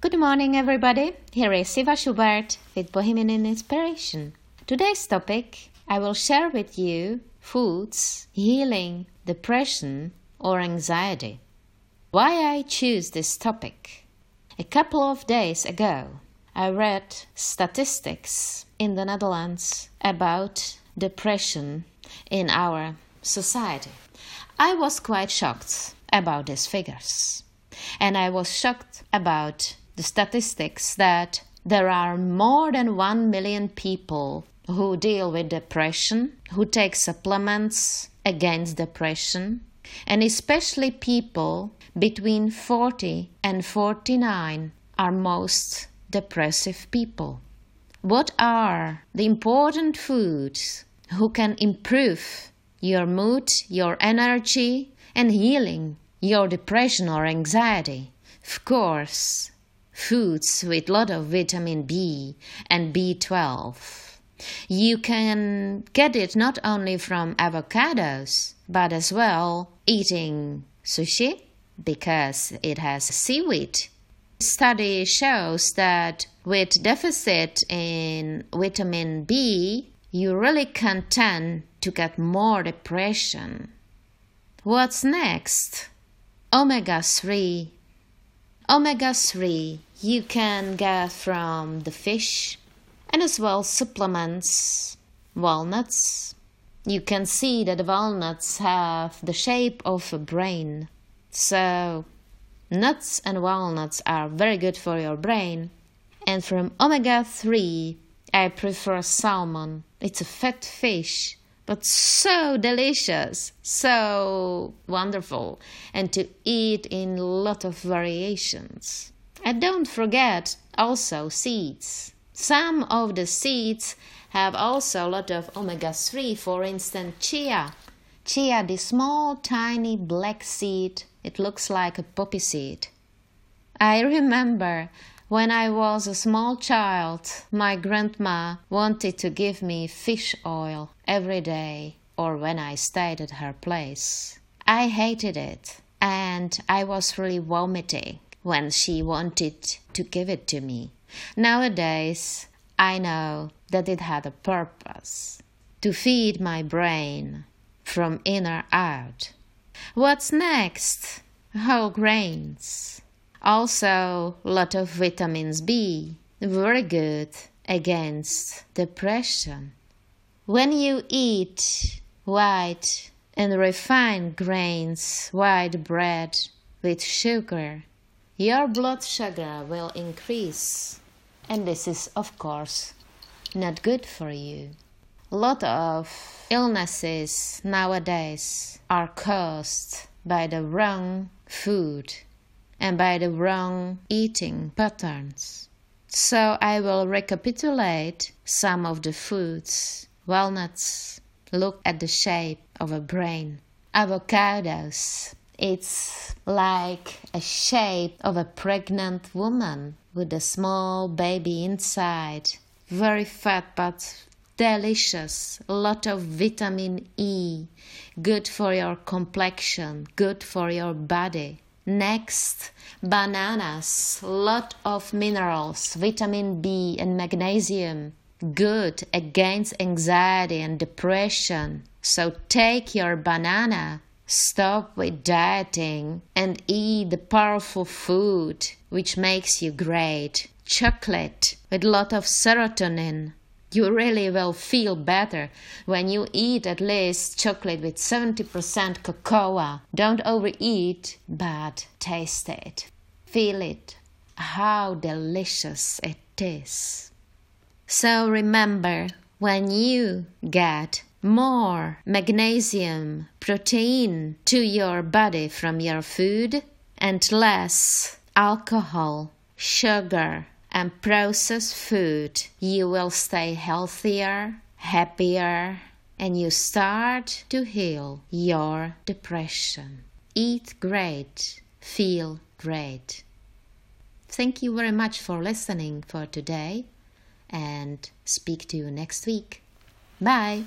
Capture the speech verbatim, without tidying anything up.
Good morning, everybody. Here is Siva Schubert with Bohemian Inspiration. Today's topic, I will share with you foods healing depression or anxiety. Why I choose this topic? A couple of days ago, I read statistics in the Netherlands about depression in our society. I was quite shocked about these figures. And I was shocked about the statistics that there are more than one million people who deal with depression, who take supplements against depression, and especially people between forty and forty-nine are most depressive people. What are the important foods who can improve your mood, your energy, and healing your depression or anxiety? Of course, foods with a lot of vitamin B and B twelve. You can get it not only from avocados, but as well eating sushi because it has seaweed. Study shows that with deficit in vitamin B, you really can tend to get more depression. What's next? omega three. omega three you can get from the fish and as well supplements, walnuts. You can see that the walnuts have the shape of a brain. So nuts and walnuts are very good for your brain. And from omega three, I prefer salmon. It's a fat fish, but so delicious, so wonderful, and to eat in a lot of variations. And don't forget also seeds. Some of the seeds have also a lot of omega three, for instance chia. Chia, the small tiny black seed, it looks like a poppy seed. I remember when I was a small child, my grandma wanted to give me fish oil every day or when I stayed at her place. I hated it and I was really vomiting when she wanted to give it to me. Nowadays, I know that it had a purpose, to feed my brain from inner out. What's next? Whole grains. Also, a lot of vitamins B, very good against depression. When you eat white and refined grains, white bread with sugar, your blood sugar will increase. And this is, of course, not good for you. A lot of illnesses nowadays are caused by the wrong food and by the wrong eating patterns. So I will recapitulate some of the foods. Walnuts, look at the shape of a brain. Avocados, it's like a shape of a pregnant woman with a small baby inside. Very fat but delicious, a lot of vitamin E, good for your complexion, good for your body. Next, bananas, lot of minerals, vitamin B and magnesium, good against anxiety and depression. So take your banana, stop with dieting and eat the powerful food which makes you great. Chocolate with a lot of serotonin. You really will feel better when you eat at least chocolate with seventy percent cocoa. Don't overeat, but taste it. Feel it, how delicious it is. So remember, when you get more magnesium, protein to your body from your food and less alcohol, sugar, and processed food, you will stay healthier, happier, and you start to heal your depression. Eat great, feel great. Thank you very much for listening for today, and speak to you next week. Bye!